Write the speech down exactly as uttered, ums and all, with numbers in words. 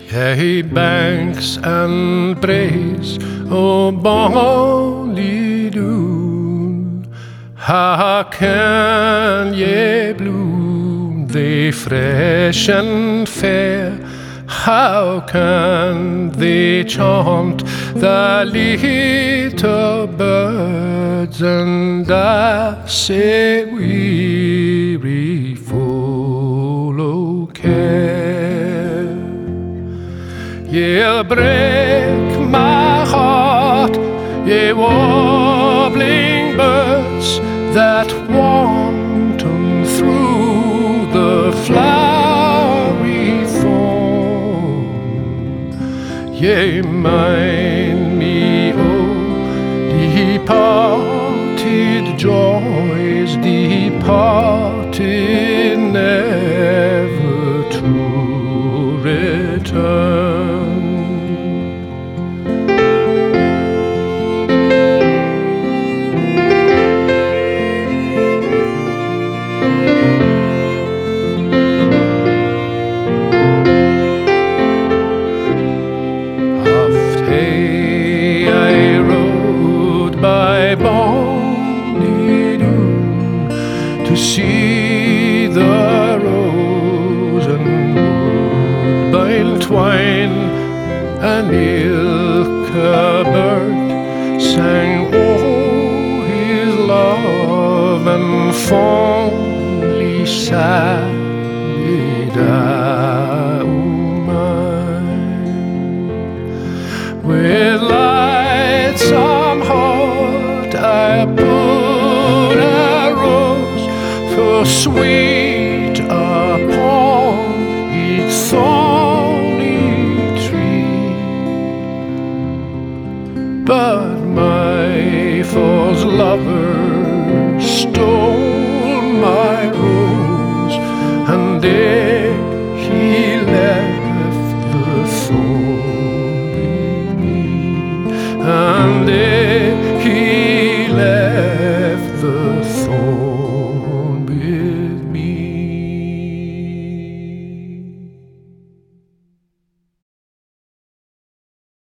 Ye banks and braes o bonny Doon, how can ye bloom they fresh and fair? How can they chant the little birds and I say weary full o' care? Ye'll break my heart, ye warbling birds that wanton through the flowery thorn. Ye mind me, oh, departed joys, departed never to return. To see the rose and woodbine twine, and ilka bird sang oh his love, and fondly sighed I o' mine. With lightsome heart I put a rose so sweet upon each thorny tree, but my false lover stole my rose, and